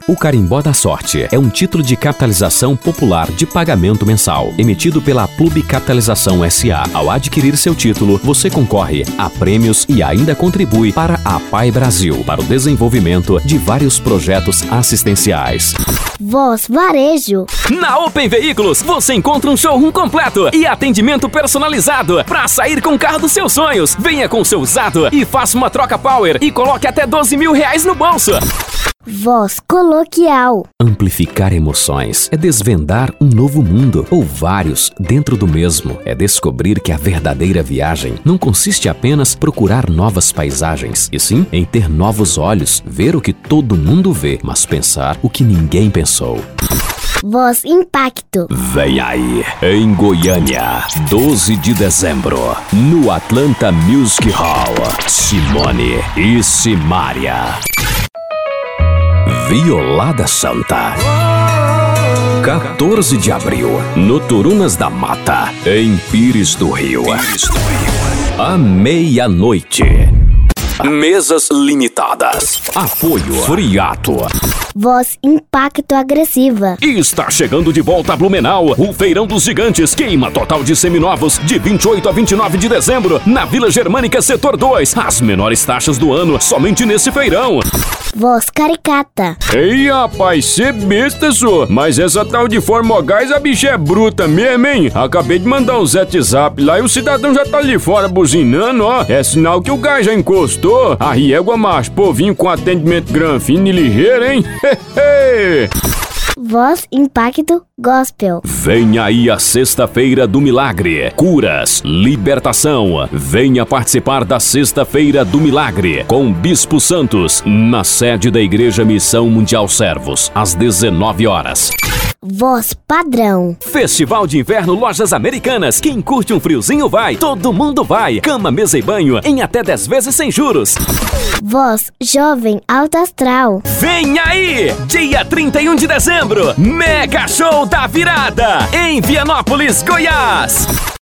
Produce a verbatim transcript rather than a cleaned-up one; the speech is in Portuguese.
O Carimbó da Sorte é um título de capitalização popular de pagamento mensal, emitido pela Plub Capitalização S A Ao adquirir seu título, você concorre a prêmios e ainda contribui para a P A I Brasil, para o desenvolvimento de vários projetos assistenciais. Voz Varejo. Na Open Veículos, você encontra um showroom completo e atendimento personalizado para sair com o carro dos seus sonhos. Venha com seu usado e faça uma troca Power e coloque até doze mil reais no bolso. Voz Coloquial. Amplificar emoções é desvendar um novo mundo, ou vários dentro do mesmo. É descobrir que a verdadeira viagem não consiste apenas procurar novas paisagens, e sim em ter novos olhos, ver o que todo mundo vê, mas pensar o que ninguém pensou. Voz Impacto. Vem aí, em Goiânia, doze de dezembro, no Atlanta Music Hall, Simone e Simária. Violada Santa. quatorze de abril, no Turunas da Mata, em Pires do Rio. À meia-noite. Mesas limitadas. Apoio Friato. Voz Impacto Agressiva. E está chegando de volta a Blumenau, o Feirão dos Gigantes, queima total de seminovos, de vinte e oito a vinte e nove de dezembro, na Vila Germânica Setor dois. As menores taxas do ano, somente nesse feirão. Voz Caricata. Ei, rapaz, cê besta, só. Mas essa tal de Formogás, a bicha é bruta mesmo, hein? Acabei de mandar um zap lá e o cidadão já tá ali fora buzinando, ó. É sinal que o gás já encostou. A riégua macho, povinho com atendimento granfino e ligeiro, hein? Voz Impacto Gospel. Vem aí a Sexta-feira do Milagre. Curas, libertação. Venha participar da Sexta-feira do Milagre com Bispo Santos, na sede da Igreja Missão Mundial Servos, às dezenove horas. Voz Padrão. Festival de Inverno Lojas Americanas. Quem curte um friozinho vai, todo mundo vai. Cama, mesa e banho em até dez vezes sem juros. Voz Jovem Alto Astral. Vem aí! Dia trinta e um de dezembro, Mega Show da Virada, em Vianópolis, Goiás.